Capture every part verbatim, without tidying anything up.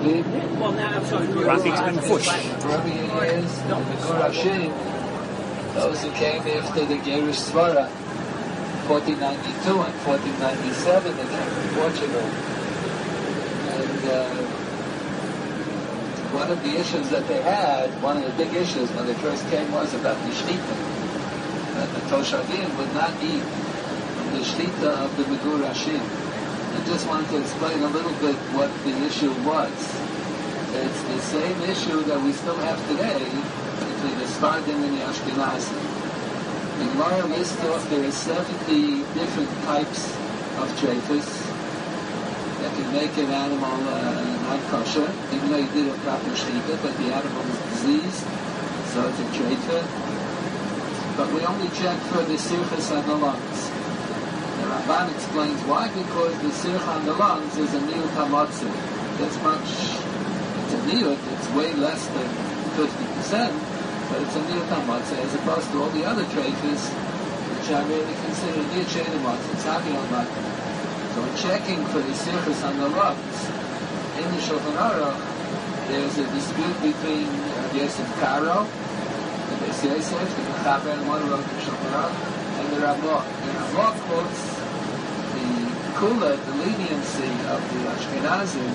Rabbi. Well, now I'm sorry. Rabbi's been pushed. Rabbi is the Gurashim, those who came after the Gerish Svara, fourteen ninety-two and fourteen ninety-seven, they came from Portugal. And uh, one of the issues that they had, one of the big issues when they first came was about the Shlita. That the Toshavim would not eat the Shlita of the Megurashim. I just wanted to explain a little bit what the issue was. It's the same issue that we still have today between the Sfardim and the Ashkenazim. The Gemara lists off there are seventy different types of treifas that can make an animal uh, not kosher, even though you did a proper shechita, but the animal is diseased, so it's a treifa. But we only check for the sirchas on the lungs. The Ramban explains why, because the sirch on the lungs is a niyut hamotzi. That's much, it's a niyut, it's way less than fifty percent, but it's a niyut hamotzi, as opposed to all the other treifas, which are really considered niyut shein hamotzi, it's happy on that. So in checking for the sirchas on the lungs, in the Shulchan Aruch, there's a dispute between Rabbi Yosef Karo, the Beis Yosef, the Mechaber, and one wrote the Shulchan Aruch, and the Ramah. The Ramah quotes the kula, the leniency of the Ashkenazim,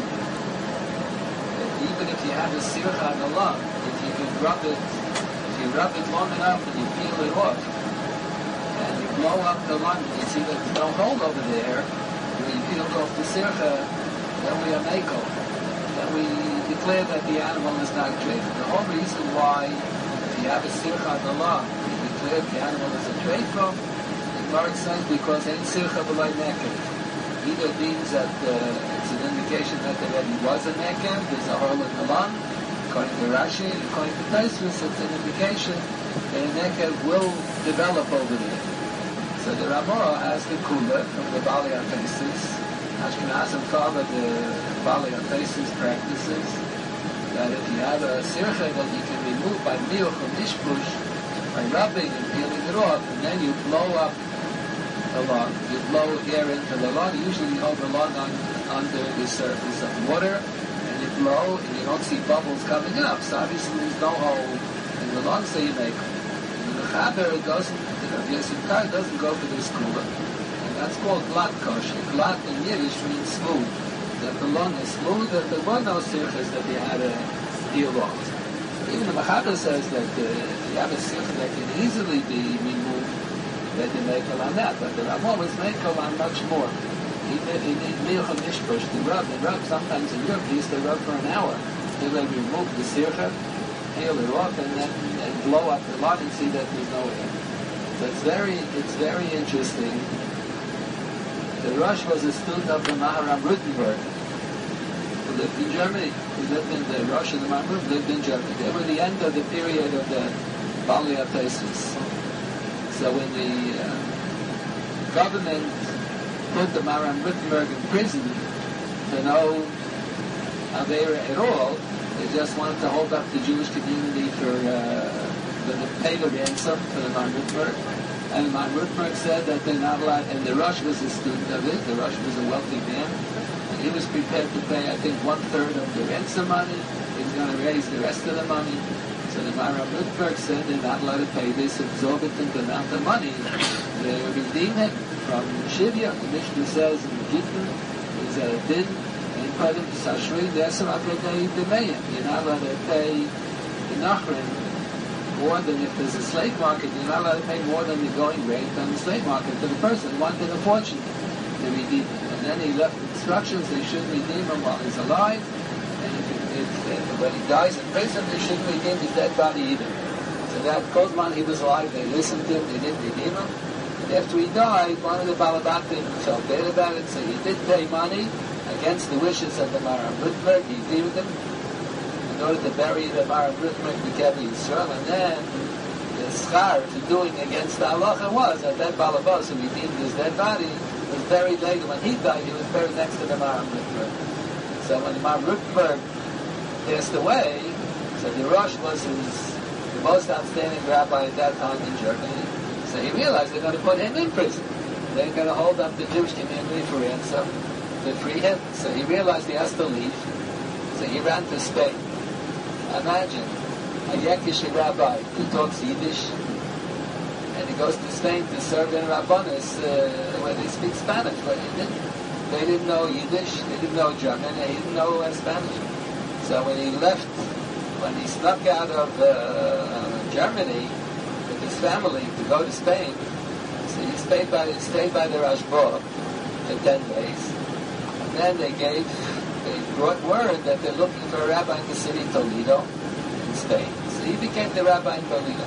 that even if you have a sircha on the lung, if you can rub it, if you rub it long enough and you peel it off, and you blow up the lung, you see that there's no hole over there, when you peel off the sircha, then we are mako. Then we declare that the animal is not treif. The whole reason why, if you have a sircha on the lung, you declare the animal is a treif, the Gemara says because ain't sircha b'lay neked. Either it means that uh, it's an indication that there already was a neked, there's a hole in the lung. According to Rashi, according to Tosfos, it's an indication that a neked will develop over there. So the Ramah has the kula from the Bali Atesis. Ashkenazim follow the Bali Atesis practices that if you have a sircha that you can remove by milk or mishpush, by rubbing and peeling it off, and then you blow up the lung, you blow air into the lung, usually you hold the lung on, under the surface of water, and you blow, and you don't see bubbles coming up, so obviously there's no hole in the lung, so you make them. And the Chaber doesn't, you know, Yosef Karo doesn't go for this kula, and that's called glatt kosher. Glatt in Yiddish means smooth, that the lung is smooth, that there were no sirchas that you had to peel off. Even the Mechaber says that uh, if you have a sircha that can easily be removed, that you make on that, but the Ramah was make on much more. Even if you need milk and mishpush to rub, they rub sometimes in Europe, they used to rub for an hour. They would remove the sircha, peel it off, and then and blow up the lung and see that there's no air. So it's very, it's very interesting. The Rosh was a student of the Maharam Rutenberg, who lived in Germany. He lived in the Rosh and the Maharam lived in Germany. They were the end of the period of the Bali Atesis. So when the uh, government put the Maharam Rutenberg in prison for no Aveira at all, they just wanted to hold up the Jewish community for uh, the, the pay the ransom for the Maharam Rutenberg. And the Maharam Rutenberg said that they're not allowed, and the Rosh was a student of it, the Rosh was a wealthy man, and he was prepared to pay, I think, one-third of the ransom money. He was going to raise the rest of the money. So the Maharam Rutenberg said they're not allowed to pay this exorbitant amount of money to redeem him from Shivya. The Mishnah says in the Gittin is a din, and part of the Sashri, there's some other day demayim. You're not allowed to pay the Nachrin more than if there's a slave market. You're not allowed to pay more than the going rate on the slave market to the person who wanted a fortune to redeem him. And then he left instructions they shouldn't redeem him while he's alive. And if, if, if when he dies in prison, they shouldn't redeem his dead body either. So that Kozman, he was alive, they listened to him, they didn't redeem him. And after he died, one of the Balabatim felt bad about it, so he did pay money against the wishes of the Maharam Rutenberg. He redeemed him in order to bury the Maharam Rutenberg in Kevi Yisrael. And then the schar for doing against the halacha was that that Balabas who redeemed his dead body was buried later. When he died, he was buried next to the Maharam Rutenberg. So when the Maharam Rutenberg passed away, so the Rosh was his, the most outstanding rabbi at that time in Germany. So he realized they're going to put him in prison. They're going to hold up the Jewish community for ransom to free him. So he realized he has to leave. So he ran to Spain. Imagine a Yekish rabbi who talks Yiddish, and he goes to Spain to serve in Rabbanis uh, where they speak Spanish, but he didn't. They didn't know Yiddish, they didn't know German, they didn't know uh, Spanish. So when he left, when he snuck out of uh, Germany with his family to go to Spain, so he stayed by, stayed by the Rashba for ten days. And then they gave, they brought word that they're looking for a rabbi in the city Toledo in Spain. So he became the rabbi in Toledo.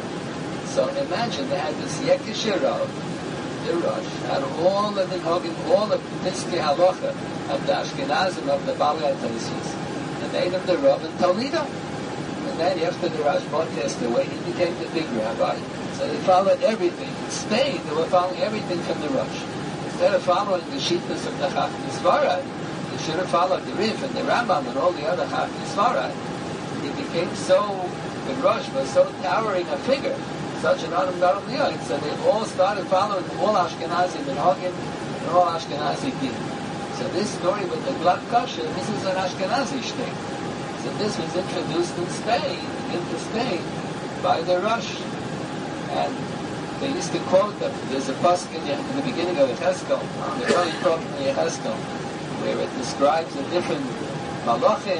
So imagine they had this Yekish Rav, the Rosh, had all the Minhagim, all the Piskei Halacha of the Ashkenazim of the Balei HaTosfos, and made him the Rav in Toledo. And then after the Rashba passed away, he became the big rabbi. So they followed everything. In Spain, they were following everything from the Rosh. Instead of following the Shittas of the Chachmei Sfarad, they should have followed the Rif and the Rambam and all the other Chachmei Sfarad. He became so, the Rosh was so towering a figure, such an Adam Gadol Liyot, so they all started following all Ashkenazi Minhagim and all Ashkenazi Din. So this story with the blood kosher, this is an Ashkenazi shtick. So this was introduced in Spain, into Spain, by the Rosh. And they used to quote that there's a pasuk in, in the beginning of Yechezkel, on the early prophet of Yechezkel, where it describes the different malachim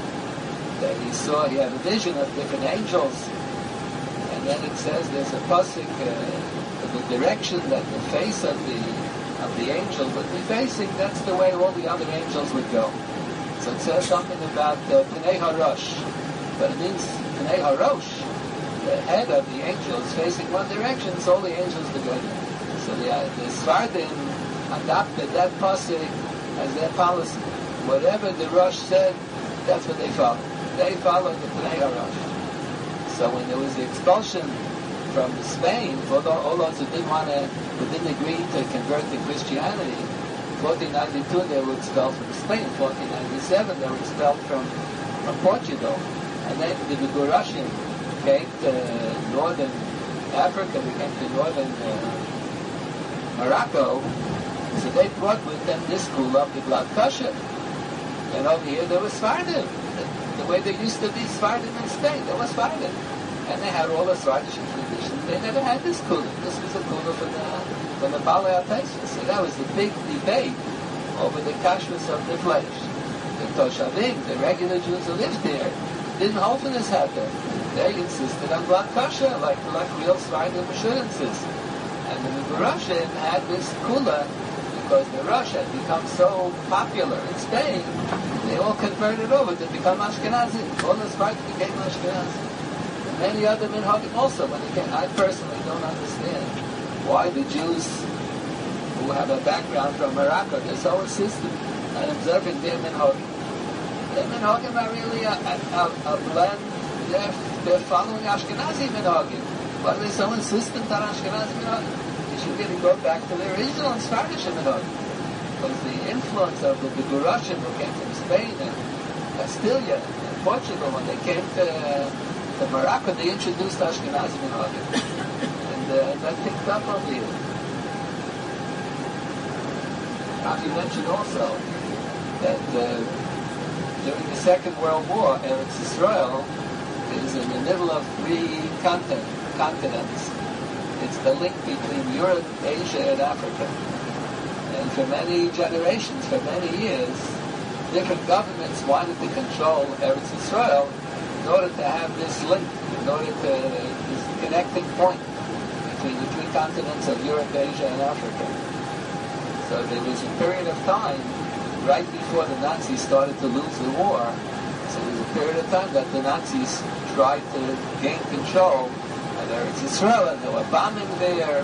that he saw. He had a vision of different angels, and then it says there's a pasuk uh, the direction that the face of the of the angel would be facing. That's the way all the other angels would go. So it says something about uh, Pnei Harosh, but it means Pnei Harosh. The head of the angel is facing one direction, so all the angels would go there. So the, uh, the Sfardim adopted that pasuk as their policy. Whatever the Rosh said, that's what they followed. They followed the Pnei Harosh. So when there was the expulsion from Spain, although all those who didn't want to, who didn't agree to convert to Christianity, fourteen ninety-two they were expelled from Spain. fourteen ninety-seven they were expelled from, from Portugal. And then the Begurashim came to northern Africa, they came to northern uh, Morocco, so they brought with them this school of the blood kosher. And over here there was Sfardim. The, the way they used to be Sfardim in Spain, there was Sfardim. And they had all the Sfardish traditions. They never had this kula. This was a kula for the, for the Balei HaTosfos. So that was the big debate over the kashrus of the flesh. The Toshavim, the regular Jews who lived there, didn't hold for this happen. They insisted on blood kosher, like, like real Sfardim should insist. And the Megurashim had this kula, because the Rosh had become so popular in Spain, they all converted over to become Ashkenazi. All the Sfardim became Ashkenazi. And many other Minhagim also, when they came. I personally don't understand why the Jews who have a background from Morocco, they're so insistent on observing their Minhagim. Their Minhagim are really a, a, a, a blend. They're, they're following Ashkenazi Minhagim. Why are they so insistent on Ashkenazi Minhagim? They should really go back to the original and Spanish Minhagim. Because the influence of the Begurashim who came from Spain and Castilla and Portugal, when they came to, to Morocco, they introduced Ashkenazi Minhagim. and, uh, and that picked up over here. Now, you mentioned also that uh, during the Second World War, Eretz Yisrael is in the middle of three continent, continents. It's the link between Europe, Asia, and Africa. And for many generations, for many years, different governments wanted to control Eretz Yisrael in order to have this link, in order to, this connecting point between the three continents of Europe, Asia, and Africa. So there was a period of time, right before the Nazis started to lose the war, so there was a period of time that the Nazis tried to gain control of Eretz Yisrael, and they were bombing there.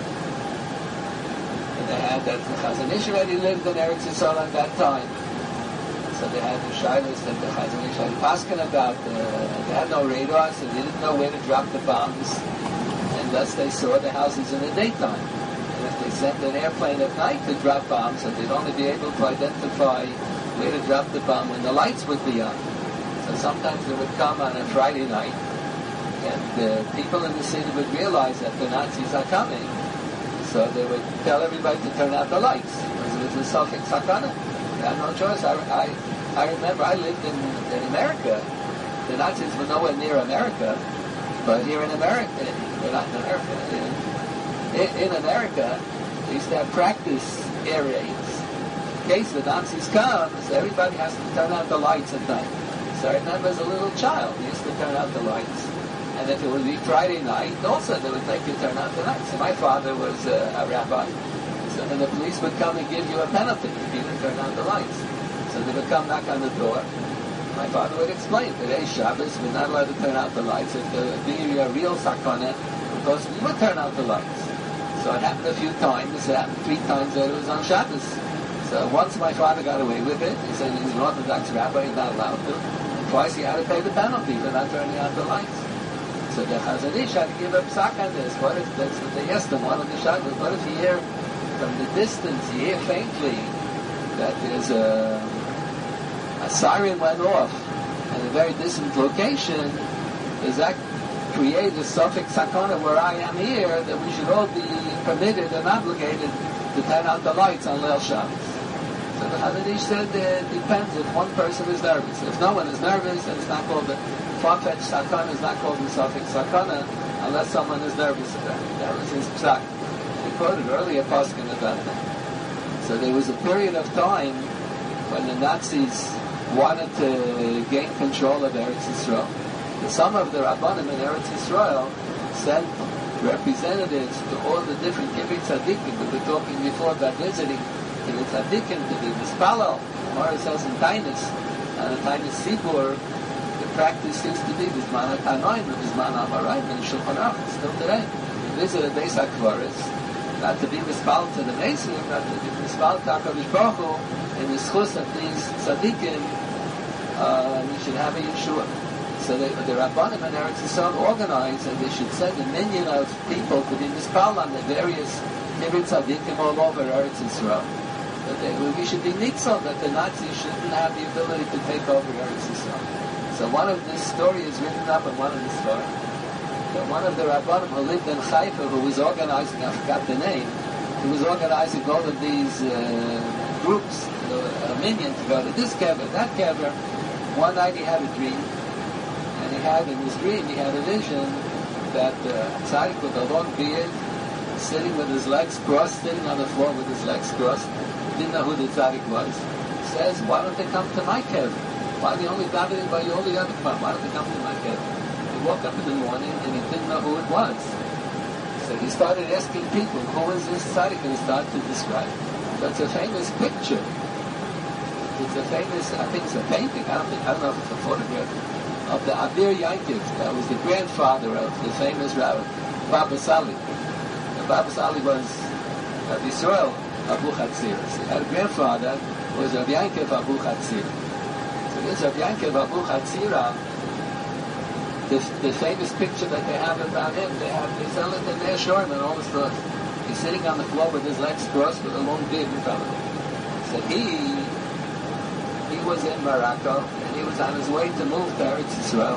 And they had that the Chazon Ish already lived in Eretz Yisrael at that time. So they had the shilas that the Chazon Ish had paskin about. Uh, they had no radar, so they didn't know where to drop the bombs. And thus they saw the houses in the daytime. And if they sent an airplane at night to drop bombs, so they'd only be able to identify where to drop the bomb when the lights would be on. So sometimes they would come on a Friday night, and uh, people in the city would realize that the Nazis are coming. So they would tell everybody to turn out the lights. It was a Suffolk Sakana. They had no choice. I, I, I remember I lived in, in America. The Nazis were nowhere near America, but here in America, well, not in America, in, in America, they used to have practice areas. In case the Nazis come, so everybody has to turn out the lights at night. So I remember as a little child, we used to turn out the lights. And if it would be Friday night, also they would make you turn out the lights. So my father was uh, a rabbi. So then the police would come and give you a penalty if you didn't turn out the lights. So they would come knock on the door. My father would explain, today Shabbos, we're not allowed to turn out the lights. If there would be a real sakana, because we would turn out the lights. So it happened a few times. It happened three times that it was on Shabbos. So once my father got away with it, he said he's an Orthodox rabbi, he's not allowed to. And twice he had to pay the penalty for not turning out the lights. So the Chazon Ish had to give a psak on this. What if, that's what they asked him, one of the Shabbos, what if you hear from the distance, you hear faintly that there's a, a siren went off in a very distant location? Does that create a suffix sakana where I am here, that we should all be permitted and obligated to turn out the lights on Leil Shabbos? So the Chazon Ish said uh, it depends if one person is nervous. If no one is nervous, then it's not called the far-fetched sakana, is not called the suffix sakana unless someone is nervous about it. That was his psak. We quoted earlier Paskin about that. So there was a period of time when the Nazis wanted to gain control of Eretz Yisrael. Some of the Rabbanim in Eretz Yisrael sent representatives to all the different kibbutz tzaddikim. We were talking before about visiting kibbutz tzaddikim to be mispalel. Gemara says in Tainus, and in Tainus Sibur, the practice seems to be Bizman HaTanoim, Bizman HaMarayim, and Shulchan Aruch, still today. Visit the Beis HaKvaris, not to be mispalel to the Mesim, not to be mispalel to HaKadosh Baruch Hu, in the schus of these tzaddikim, uh, we should have a Yeshua. So they, the Rabbanim in Eretz Yisrael organized, and they should send a minion of people to be mispal on the various kibbutz tzaddikim all over Eretz Yisrael. That they, we should be nitzel, that the Nazis shouldn't have the ability to take over Eretz Yisrael. So one of this story is written up in one of the stories. That one of the Rabbanim who lived in Haifa, who was organizing, I forgot the name, he was organizing all of these uh, groups, uh, a minion to go to this kever, that kever. One night he had a dream. And he had, in his dream, he had a vision that uh, tzaddik with a long beard, sitting with his legs crossed, sitting on the floor with his legs crossed, didn't know who the tzaddik was. Says, why don't they come to my kev? Why are they only davening by all the other part? Why don't they come to my kev? He woke up in the morning and he didn't know who it was. So he started asking people, who is this tzaddik? And he started to describe. So it's a famous picture. It's a famous, I think it's a painting, I don't think, I don't know if it's a photograph, of the Abir Yankiv, that was the grandfather of the famous Rabbi Baba Sali. And Baba Sali was Rabbi Yisrael Abu Chatzira. So he had a grandfather who was Rabbi Yankiv Abu Chatzira. So this Rabbi Yankiv Abu Chatzira, the, the famous picture that they have about him, they have, they sell it in their Shorim and all the stores. He's sitting on the floor with his legs crossed with a long beard in front of him. So he, he was in Morocco, and he was on his way to move to Eretz Yisrael.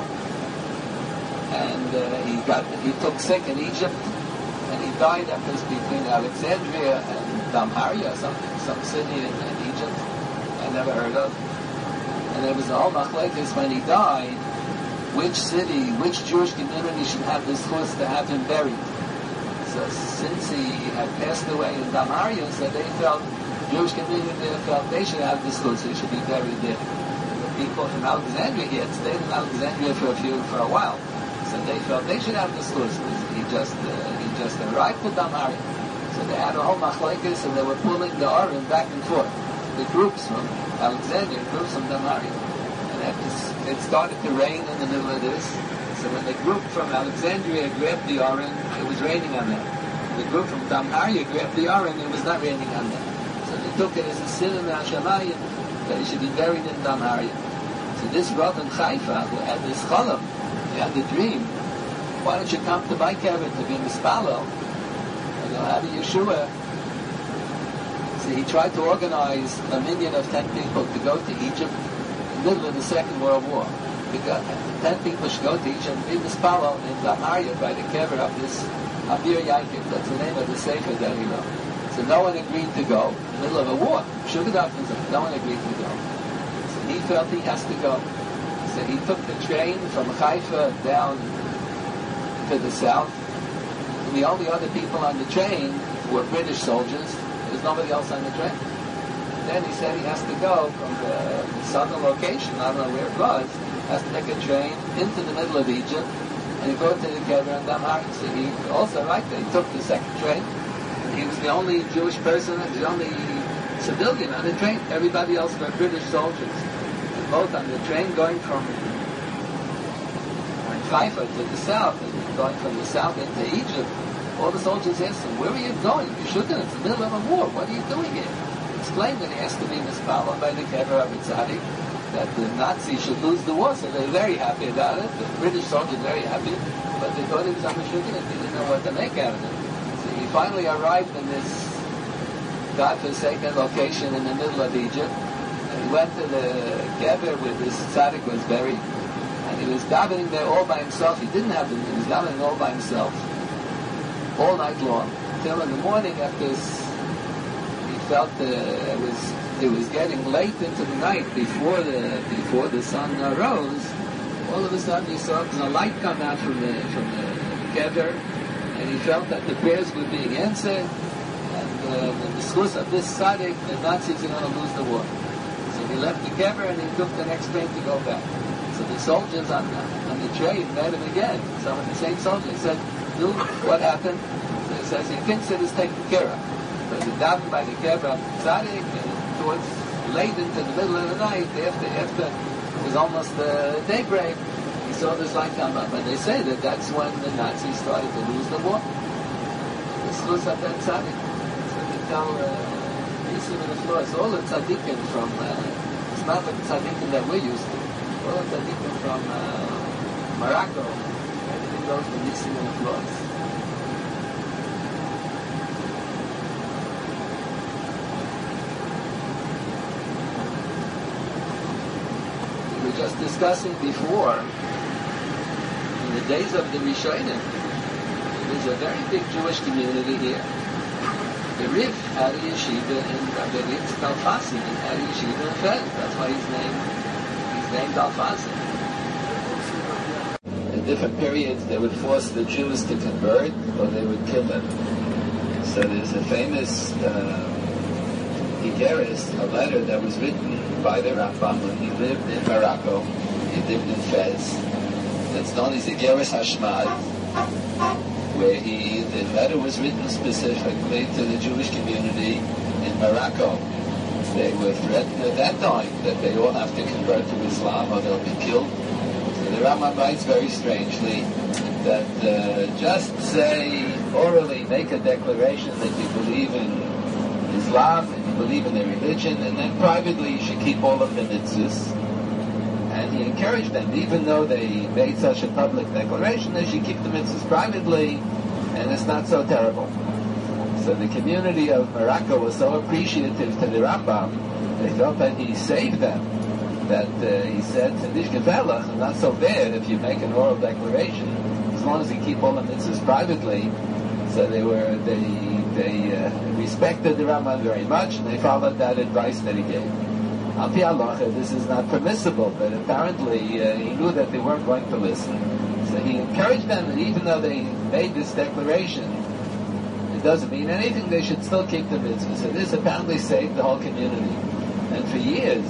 And uh, he got, he took sick in Egypt, and he died. That was between Alexandria and Damharia, some some city in, in Egypt I never heard of. And there was a whole machlekes when he died, which city, which Jewish community should have this chus to have him buried. So since he had passed away in Damharia, so they felt, Jewish community felt they should have this chus, he should be buried there. The people from Alexandria, he had stayed in Alexandria for a few, for a while. So they felt they should have this chus. He just, uh, he just arrived to Damharia. So they had a whole machlekes, and they were pulling the Aron back and forth. The groups from Alexandria, groups from Damharia. And after it started to rain in the middle of this, so when the group from Alexandria grabbed the Aron, it was raining on them. The group from Damharia grabbed the Aron, it was not raining on them. So they took it as a sin in Hashemayim that he should be buried in Damharia. So this Rav in Haifa, who had this cholam, he had the dream, why don't you come to my cabin to be mispalo? And you'll have a Yeshua. So he tried to organize a minion of ten people to go to Egypt in the middle of the Second World War. Because ten people should go to Egypt and be mispalo in Damharia by the kever of this Abir Yankiv. That's the name of the sefer that he wrote. So no one agreed to go in the middle of a war. Sugar no one agreed to go. So he felt he has to go. So he took the train from Haifa down to the south. And the only other people on the train were British soldiers. There's nobody else on the train. And then he said he has to go from the, the southern location, I don't know where it was, has to take a train into the middle of Egypt, and he go to the Kever and Damhar. So he also, right there, he took the second train. And he was the only Jewish person, the only civilian on the train. Everybody else were British soldiers. And both on the train going from Haifa to the south, and going from the south into Egypt, all the soldiers asked him, where are you going? You shouldn't, it's the middle of a war. What are you doing here? He explained that he has to be mispaled by the Kever of Tzaddik, that the Nazis should lose the war, so they're very happy about it. The British soldiers very happy, but they thought he was on the sugar and they didn't know what to make out of it. So he finally arrived in this godforsaken location in the middle of Egypt, and he went to the Kever where this tzaddik was buried, and he was davening there all by himself. He didn't have the he was davening all by himself, all night long, till in the morning after this, he felt uh, it was it was getting late into the night before the before the sun uh, rose. All of a sudden he saw a light come out from the from the Kever, and he felt that the prayers were being answered, and uh, the discourse of this tzaddik, the Nazis are going to lose the war. So he left the Kever and he took the next train to go back. So the soldiers on the, on the train met him again. Some of the same soldiers said, "Dude, what happened?" So he says, "Your kinsman is taken care of." So he davened by the Kever tzaddik, and towards late into the middle of the night, after after it was almost uh, daybreak, he saw this light come up, and they say that that's when the Nazis started to lose the war. This was at that tzaddik. So they tell Nisim in the floor. It's all the tzaddikim from. Uh, it's not like the tzaddikim that we're used to. All the tzaddikim from uh, Morocco. Everything goes to Nisim in the floors. We were just discussing before, in the days of the Rishonim, there's a very big Jewish community here. The Rif had a yeshiva in Rabbeitz Alfasi, and had a yeshiva in Fez. That's why he's named, he's named Alfasi. In different periods, they would force the Jews to convert, or they would kill them. So there's a famous uh, Igeris, a letter that was written by the Rambam when he lived in Morocco. He lived in Fez. That's known as Igeris Hashmad, where he, the letter was written specifically to the Jewish community in Morocco. They were threatened at that time that they all have to convert to Islam or they'll be killed. So the Rambam writes very strangely that uh, just say, orally make a declaration that you believe in Islam and you believe in their religion, and then privately you should keep all of the mitzvahs. And he encouraged them, even though they made such a public declaration, they should keep the mitzvahs privately, and it's not so terrible. So the community of Morocco was so appreciative to the Rambam, they felt that he saved them, that uh, he said, "Nicht gefährlich, not so bad if you make an oral declaration, as long as you keep all the mitzvahs privately." So they were, they, they uh, respected the Rambam very much, and they followed that advice that he gave. Al pi halacha, this is not permissible, but apparently uh, he knew that they weren't going to listen. So he encouraged them that even though they made this declaration, it doesn't mean anything, they should still keep the mitzvah. So this apparently saved the whole community. And for years,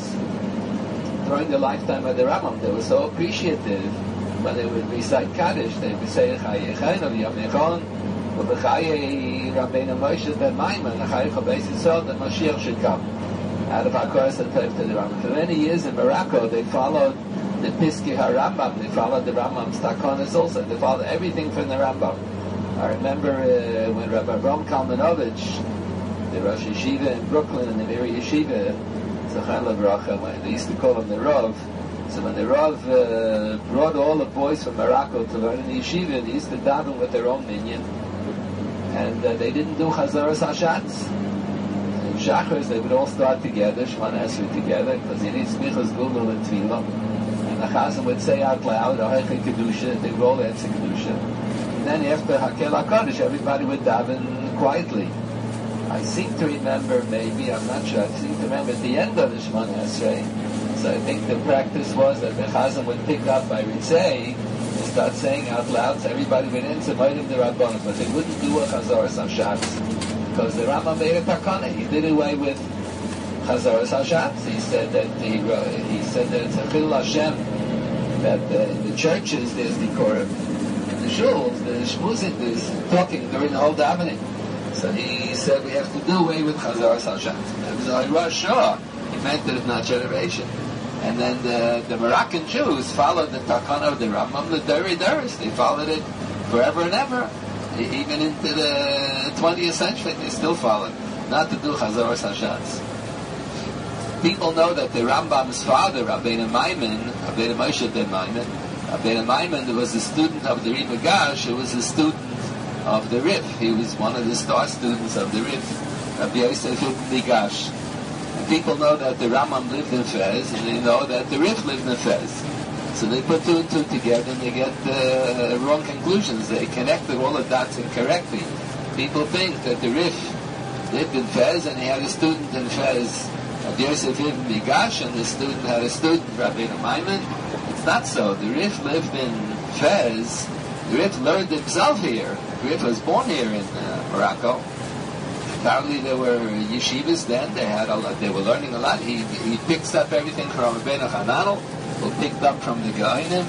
during the lifetime of the Rambam, they were so appreciative when they would recite Kaddish. They would say, "Chayechen of Yom Yechon, U'B'chaye Rabbeinu Moshe ben Maimon, Chayecha Beis Yisrael, that Mashiach should come." Out of Hakaras HaTov to the Rambam. For many years in Morocco, they followed the Piskei HaRambam. They followed the Rambam's Takonis also. They followed everything from the Rambam. I remember uh, when Rabbi Rom Kalmanovich, the Rosh Yeshiva in Brooklyn, and the Mir Yeshiva, Zachan Levracha, when they used to call him the Rav. So when the Rav uh, brought all the boys from Morocco to learn in the Yeshiva, they used to daven with their own minyan. And uh, they didn't do Chazaras HaShatz. Shachars, they would all start together, Shemana Esrei together, because you need Smichas Gulul and Tefillah. And the Chazan would say out loud, Oheche Kedusha, they would all answer Kedusha. And then after Hakel HaKadosh, everybody would daven quietly. I seem to remember, maybe, I'm not sure, I seem to remember at the end of the Shemana Esrei, So I think the practice was that the Chazan would pick up by Ritzei and start saying out loud so everybody went in to Moedim the Rabbanon, but they wouldn't do a Chazoras HaShatz because the Rambam made a takana. He did away with Chazoras HaShatz. He said that he wrote, he said that it's a Chil Hashem that uh, in the churches there's Dikorim, in the shuls there's shmuzing, there's talking during the whole davening. So he said we have to do away with Chazoras HaShatz. It was a Rosh Hashanah. He meant that it's not generation. And then the, the Moroccan Jews followed the takana of the Rambam, the Deri Deris. They followed it forever and ever. Even into the twentieth century, they still followed. Not to do Chazoras HaShatz. People know that the Rambam's father, Rabbeinu Maimon, Rabbeinu Moshe ben Maimon, Rabbeinu Maimon was a student of the Ri Migash, who was a student of the Rif. He was one of the star students of the Rif, Rabbi Yosef ibn Migash. And people know that the Rambam lived in Fez, and they know that the Rif lived in Fez. So they put two and two together, and they get uh, wrong conclusions. They connected all the dots incorrectly. People think that the Rif lived in Fez, and he had a student in Fez, Rabbi Yosef ibn Migash, and the student had a student, Rabbeinu Maimon. It's not so. The Rif lived in Fez. The Rif learned himself here. The Rif was born here in uh, Morocco. Apparently there were yeshivas then. They had a lot. They were learning a lot. He he picks up everything from Rabbeinu Hananel, who picked up from the Gaonim.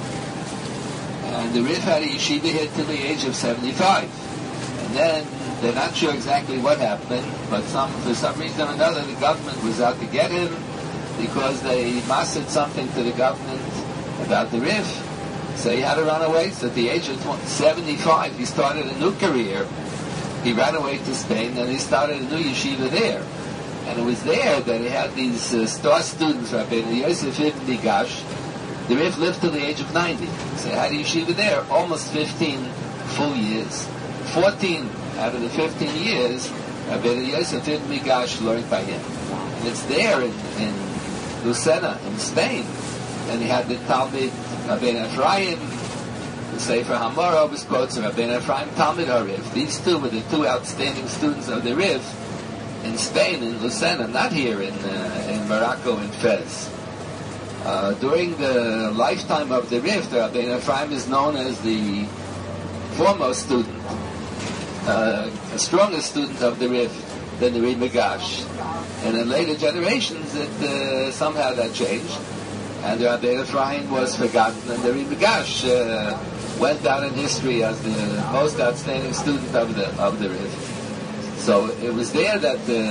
And the Rif had a yeshiva here till the age of seventy-five. And then they're not sure exactly what happened, but some for some reason or another the government was out to get him because they mastered something to the government about the Rif. So he had to run away. So at the age of seventy-five, he started a new career. He ran away to Spain, and he started a new yeshiva there. And it was there that he had these uh, star students, Rabbeinu Yosef ibn Migash. The Rif lived till the age of ninety. So he had a yeshiva there, almost fifteen full years. fourteen out of the fifteen years, Rabbeinu Yosef ibn Migash learned by him. And it's there in, in Lucena, in Spain. And he had the Talmud Rabbeinu Ephraim, the Sefer HaMorah was quotes of Rabbeinu Ephraim Talmud HaRif. These two were the two outstanding students of the Rif in Spain, in Lucena, not here in uh, in Morocco, in Fez. Uh, during the lifetime of the Rif, the Rabbeinu Ephraim is known as the foremost student, uh, the strongest student of the Rif than the Ri Migash. And in later generations, it uh, somehow that changed. And the Rabbeinu Ephraim was forgotten, and the Ri Migash uh, went down in history as the most outstanding student of the of the Rif. So it was there that the,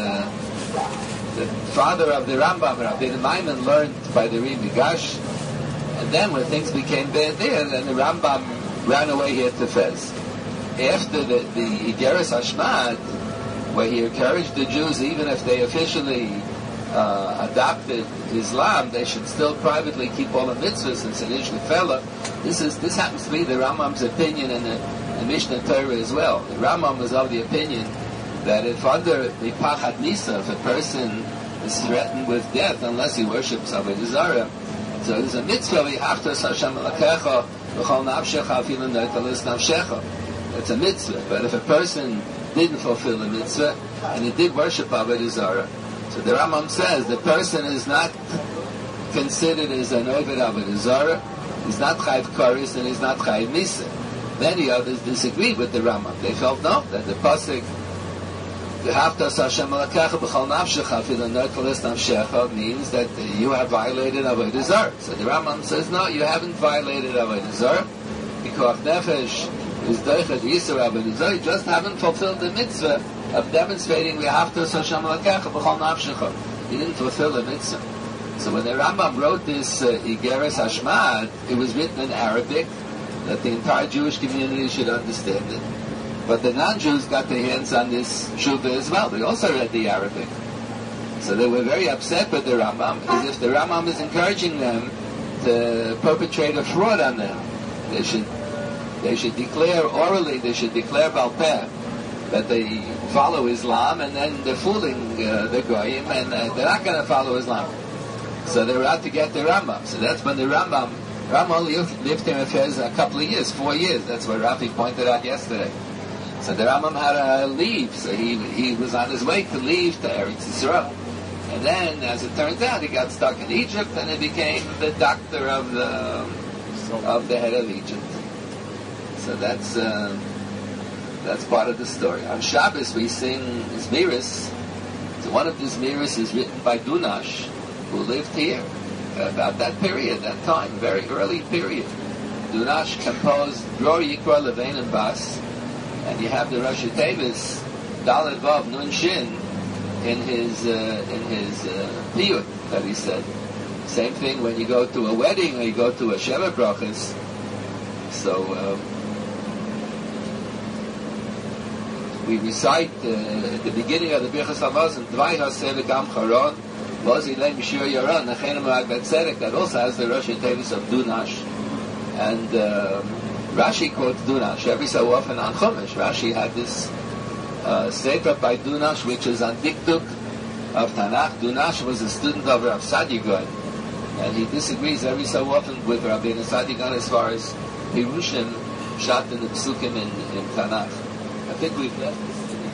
the father of the Rambam, Rabbeinu Maimon, learned by the Ri Migash. And then when things became bad there, then the Rambam ran away here to Fez. After the, the Igeres Hashmad, where he encouraged the Jews, even if they officially Uh, adopted Islam, they should still privately keep all the mitzvahs and Sinish Nefela. This is this happens to be the Rambam's opinion in the, the Mishnah Torah as well. The Rambam was of the opinion that if under the Pachad Nisa, if a person is threatened with death unless he worships Avodah Zarah, so there's a mitzvah, V'yachtos Hashem Elokecha v'chol nafshecha afilu notalis nafshecha. It's a mitzvah. But if a person didn't fulfill the mitzvah and he did worship Avodah Zarah, so the Rambam says the person is not considered as an Oved Avodah Zarah, he's not Chayv Koris, and he's not Chayv Misa. Many others disagreed with the Rambam. They felt no, that the pasuk V'haftas Hashem Elokecha b'chol nafshecha afilu notalis nafshecha means that you have violated Avodah Zarah. So the Rambam says no, you haven't violated Avodah Zarah. Because Nefesh is Doichet Yisur Avodah Zarah, you just haven't fulfilled the mitzvah of demonstrating V'haftas Hashem Elokecha b'chol nafshecha. You didn't fulfill the mitzvah. So when the Rambam wrote this uh, Igeres Hashmad, it was written in Arabic, that the entire Jewish community should understand it. But the non-Jews got their hands on this Shuvah as well. They also read the Arabic. So they were very upset with the Rambam, as if the Rambam is encouraging them to perpetrate a fraud on them. They should they should declare orally, they should declare Baal Peh that they follow Islam, and then they're fooling uh, the Goyim, and uh, they're not going to follow Islam. So they were out to get the Rambam. So that's when the Rambam, Rambam only lived in Fez a couple of years, four years. That's what Rafi pointed out yesterday. So the Rambam had to leave. So he he was on his way to leave to Eretz Yisrael. And then, as it turns out, he got stuck in Egypt, and he became the doctor of the of the head of Egypt. So that's uh, that's part of the story. On Shabbos we sing Zmiris. So one of the Zmiris is written by Dunash, who lived here about that period, that time, very early period. Dunash composed Dror Yikra Levain and Bas, and you have the Rosh Tevis Dalet Vav Nun Shin in his uh, in his uh, piyut that he said. Same thing when you go to a wedding or you go to a Sheva Brachas. So um, we recite uh, at the beginning of the Birchas Hamazon, Dvai Haseh V'Gam Charon, Vozi Leim Shir Yaron, Nechenem Rag Betzedek, that also has the Rosh Tevis of Dunash. And uh, Rashi quotes Dunash every so often on Chumash. Rashi had this uh, sefer by Dunash, which is on Dikduk of Tanakh. Dunash was a student of Rav Sadigan, and he disagrees every so often with Rabbeinu Sadigan as far as Pirushim shot in the Psukim in, in Tanakh. I think we've left this.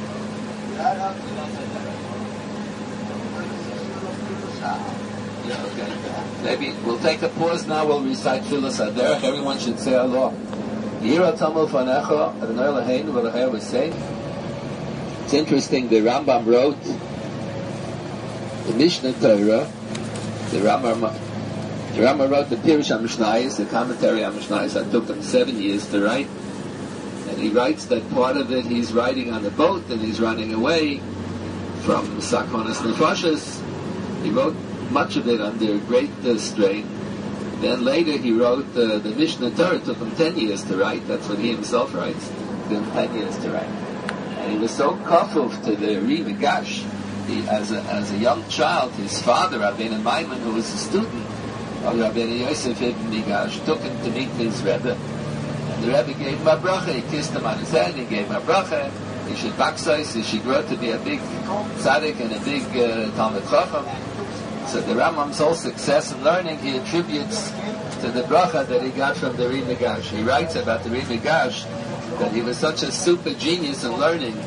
Yeah, okay. Maybe we'll take a pause now. We'll recite Filas Haderech. Everyone should say Allah. Yira Tamil Fanecha Adonai Eloheinu V'Lecheinu V'Sein. It's interesting. The Rambam wrote the Mishnah Torah. The Rambam, the Rambam wrote the Pirush HaMishnayos, the commentary on Mishnayos. That took him seven years to write. And he writes that part of it he's writing on the boat and he's running away from Sakonas Nefashos. He wrote much of it under great uh, strain. Then later he wrote uh, the Mishnah Torah. It took him ten years to write. That's what he himself writes. It took him ten years to write. And he was so kafuf to the Ri Migash. He, as a as a young child, his father, Rabbeinu Maimon, who was a student of Rabbeinu Yosef Ibn Migash, took him to meet his Rebbe. And the Rebbe gave him a bracha. He kissed him on his head. He gave him a bracha. He should backside. He should grow to be a big tzaddik and a big uh, Talmid Chacham. So the Rambam's whole success in learning he attributes to the bracha that he got from the Ri Migash. He writes about the Ri Migash that he was such a super genius in learning.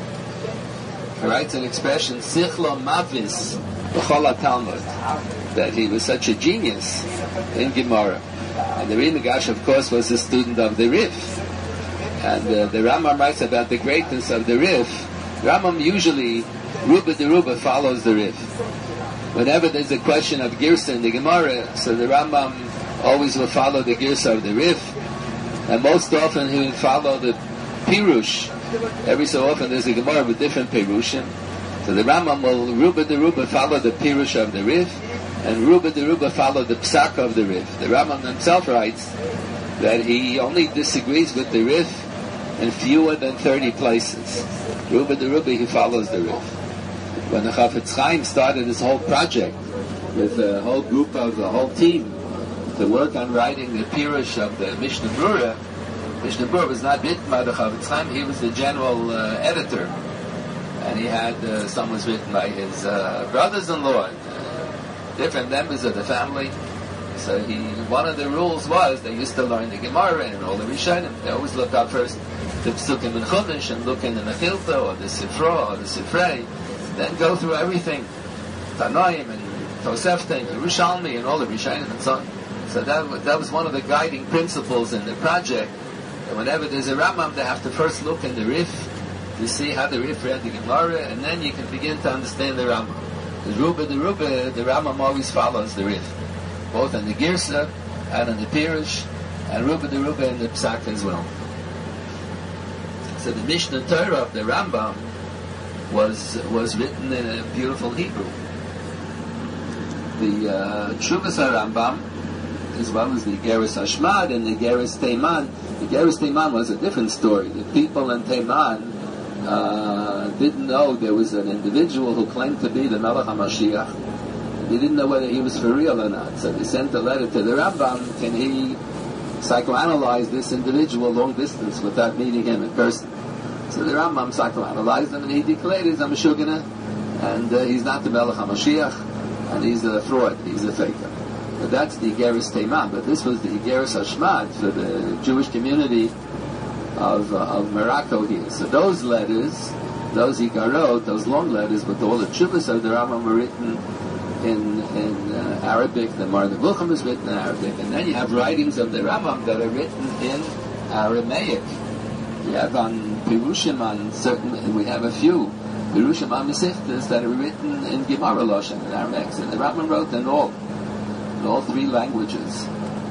He writes an expression, Sichlo Mavis B'chol Talmud, that he was such a genius in Gemara. And the Ri Migash, of course, was a student of the Rif. And uh, the Rambam writes about the greatness of the Rif. Rambam usually, Ruba de Ruba follows the Rif. Whenever there's a question of Girsa in the Gemara, so the Rambam always will follow the Girsa of the Rif, and most often he will follow the Pirush. Every so often there's a Gemara with different Pirushim. So the Rambam will Ruba de Ruba follow the Pirush of the Rif, and Ruba de Ruba follow the Psak of the Rif. The Rambam himself writes that he only disagrees with the Rif in fewer than thirty places. Ruba de Ruba, he follows the Rif. When the Chafetz Chaim started this whole project with a whole group of the whole team to work on writing the Pirush of the Mishnah Brura, Mishnah Brura was not written by the Chafetz Chaim. He was the general uh, editor, and he had uh, some was written by his uh, brothers-in-law, and, uh, different members of the family. So he, one of the rules was they used to learn the Gemara and all the Rishonim. They always looked up first the Psukim and Chumash and look in the Mechilta or the Sifra or the Sifrei. Then go through everything, Tanoim and Tosefta and Yerushalmi and all the Rishonim and so on. So that was, that was one of the guiding principles in the project. And whenever there's a Rambam, they have to first look in the Rif to see how the Rif read the Gemara, and then you can begin to understand the Rambam. The Ruba, the Ruba, the Rambam always follows the Rif, both in the Girsa and in the Pirush, and Ruba the Ruba in the Psak as well. So the Mishnah Torah of the Rambam was was written in a beautiful Hebrew. The uh, Tshuvas HaRambam, as well as the Geras Hashmad and the Geras Teiman. The Geras Teiman was a different story. The people in Teiman uh, didn't know there was an individual who claimed to be the Melech HaMashiach. They didn't know whether he was for real or not. So they sent a letter to the Rambam, can he psychoanalyze this individual long distance without meeting him in person? So the Rambam psychoanalyzed him, and he declared he's a Meshugana, and uh, he's not the Melech HaMashiach, and he's a fraud, he's a faker. But that's the Geras Teiman. But this was the Geras Hashmad for the Jewish community of, uh, of Morocco here. So those letters, those Ikarot, those long letters with all the Tshuvas of the Rambam were written in in uh, Arabic. The Mar Nevuchim is written in Arabic, and then you have writings of the Rambam that are written in Aramaic. We have on Pirushim on certain. We have a few Pirushim on Mesechtas that are written in Gemara Loshen in Aramaic, and the Rambam wrote in all in all three languages.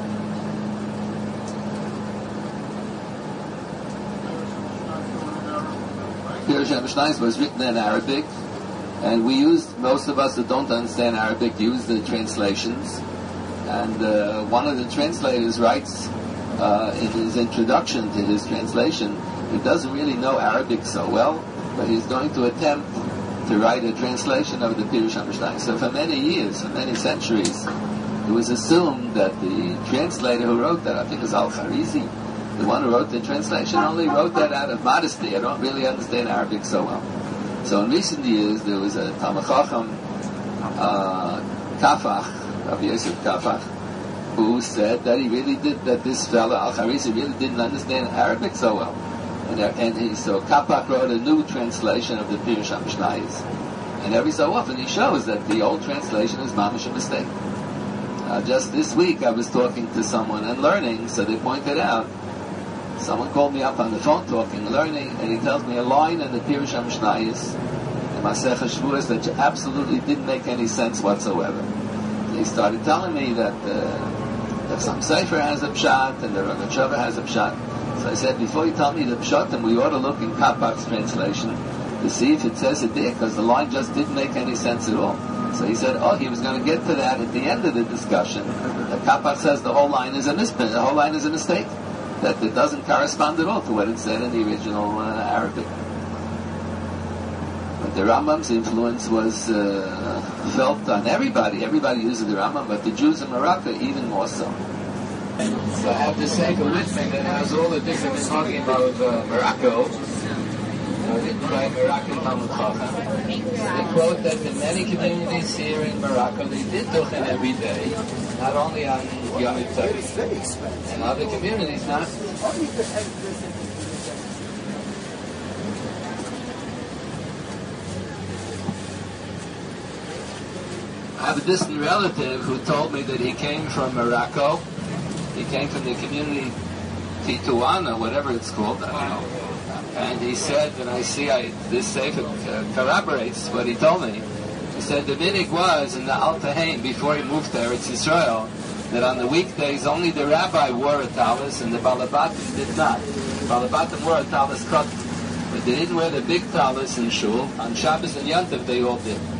Pirush HaMishnayos was written in Arabic, and we used, most of us that don't understand Arabic use the translations. And uh, one of the translators writes uh, in his introduction to his translation, he doesn't really know Arabic so well, but he's going to attempt to write a translation of the Pirush HaMishnayos. So for many years, for many centuries, it was assumed that the translator who wrote that, I think it was Al-Kharizi, the one who wrote the translation, only wrote that out of modesty. I don't really understand Arabic so well. So in recent years, there was a Talmid Chacham, uh, Kafach, Rabbi Yosef Kafach, who said that he really did, that this fellow, Al-Kharizi, really didn't understand Arabic so well. And, and he, so Kafach wrote a new translation of the Pirush HaMishnayos. And every so often he shows that the old translation is mamish a mistake. Uh, just this week I was talking to someone and learning, so they pointed out, someone called me up on the phone talking, learning, and he tells me a line in the Pirush HaMishnayos, in Masechah Shavuos, that absolutely didn't make any sense whatsoever. He started telling me that uh, that some Sefer has a pshat and the Rosh Hashanah has a pshat. So I said, before you tell me the pshat, then we ought to look in Kapach's translation to see if it says it there, because the line just didn't make any sense at all. So he said, oh, he was going to get to that at the end of the discussion. That Kapach says the whole line is a mis- the whole line is a mistake, that it doesn't correspond at all to what it said in the original uh, Arabic. But the Rambam's influence was uh, felt on everybody. Everybody uses the Rambam, but the Jews in Morocco even more so. So I have the Sefer with me that has all the different talking about uh, Morocco. Uh, written by Moroccan Talmid Chacham. They quote that in many communities here in Morocco, they did Duchen every day, not only on Yom Tov. In other communities, not. I have a distant relative who told me that he came from Morocco. He came from the community Tituan, whatever it's called, I don't know. And he said, and I see I, this sefer uh, corroborates what he told me. He said the minhag was in the Al Tahain, before he moved to Eretz Yisrael, that on the weekdays only the rabbi wore a talis and the Balabatim did not. Balabatim wore a talis cut, but they didn't wear the big talis in shul. On Shabbos and Yom Tov they all did.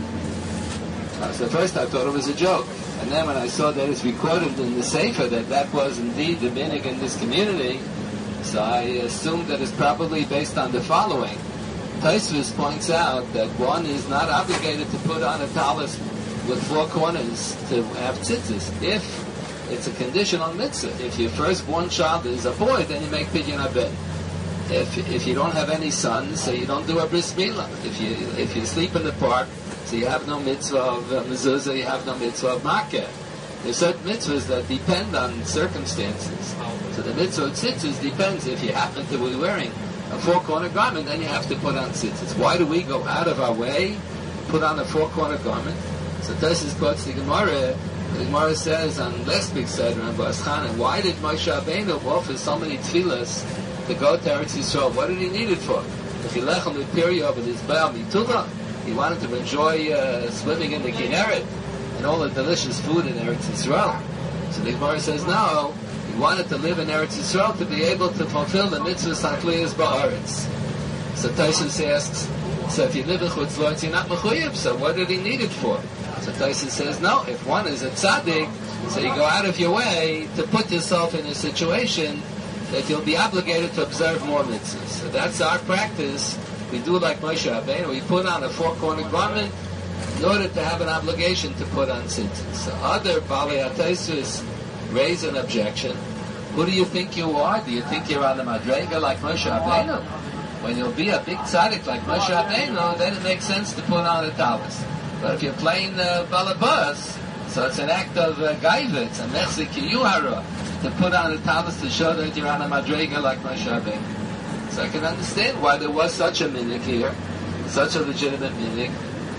Uh, so first I thought it was a joke. And then when I saw that it's recorded in the sefer that that was indeed the minhag in this community, so I assumed that it's probably based on the following. Tosfos points out that one is not obligated to put on a talis with four corners to have tzitzis. If it's a conditional mitzvah, if your firstborn child is a boy, then you make pidyon abed. If if you don't have any sons, so you don't do a bris milah. If you if you sleep in the park, so you have no mitzvah of uh, mezuzah, you have no mitzvah of makeh. There's certain mitzvahs that depend on circumstances. So the mitzvah of tzitzis depends. If you happen to be wearing a four-corner garment, then you have to put on tzitzis. Why do we go out of our way to put on a four-corner garment? So Tosfos quotes the Gemara. The Gemara says on last week's Seder on Bas Chanan, why did Moshe Rabbeinu offer so many tefillas to go to Eretz Yisrael? What did he need it for? If he lechem the period of his Baal Mitula, he wanted to enjoy uh, swimming in the Kinneret and all the delicious food in Eretz Yisrael. So the Gemara says, no, he wanted to live in Eretz Yisrael to be able to fulfill the mitzvahs Hakliyas Ba'aretz. So Tosfos asks, so if you live in Chutz La'aretz, you're not mechuyev, so what did he need it for? So Tosfos says, no, if one is a tzaddik, so you go out of your way to put yourself in a situation that you'll be obligated to observe more mitzvahs. So that's our practice. We do like Moshe Rabbeinu, we put on a four-corner garment in order to have an obligation to put on tzitzis. So other Balei HaTosfos raise an objection. Who do you think you are? Do you think you're on the Madrega like Moshe Rabbeinu? When you'll be a big tzaddik like Moshe Rabbeinu, then it makes sense to put on a talis. But if you're playing uh, balabas, so it's an act of uh, gaiva, it's a mechzik yuhara, to put on a talis to show that you're on a Madrega like Moshe Rabbeinu. So I can understand why there was such a minhag here, such a legitimate minhag,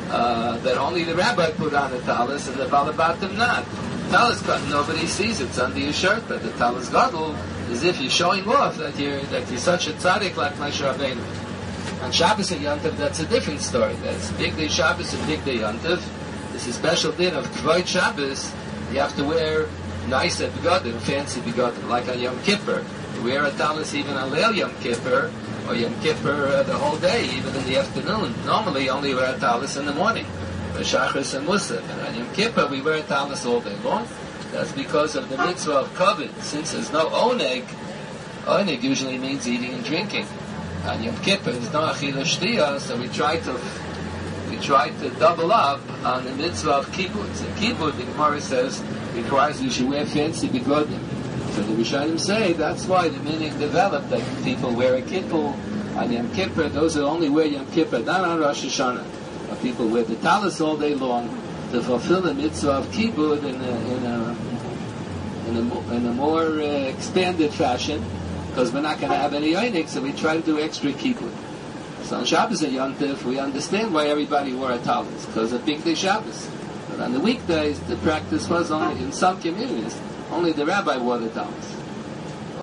uh, that only the rabbi put on the talis and the balabatim not. Talis cut, nobody sees it. It's under your shirt, but the talis gadol is if you're showing off that you're that you're such a tzaddik like Moshe Rabbeinu. On Shabbos and Yom Tov, that's a different story. That's Big Day Shabbos and Big Day Yom Tov. It's a special din of Kvod Shabbos. You have to wear nice begodim, fancy begodim, like on Yom Kippur. You wear a talis even on Leil Yom Kippur, or Yom Kippur uh, the whole day, even in the afternoon. Normally, you only wear a talis in the morning, for Shachris and Musaf. And on Yom Kippur, we wear a talis all day long. That's because of the mitzvah of kavod. Since there's no oneg, oneg usually means eating and drinking. On Yom Kippur, there's no achila shtiyah, so we try to we try to double up on the mitzvah of kibbud. So kibbud, the Gemara says, requires you should wear fancy begodim. So the Rishonim say that's why the meaning developed that people wear a kippur on Yom Kippur. Those who only wear Yom Kippur, not on Rosh Hashanah. But people wear the talis all day long to fulfill the mitzvah of kibbud in a in a in a, in a more uh, expanded fashion. Because we're not going to have any yoinik, so we try to do extra kibbud. So on Shabbos and Yom Tov, we understand why everybody wore a talis, because of Big Day Shabbos. But on the weekdays, the practice was only, in some communities, only the rabbi wore the talis.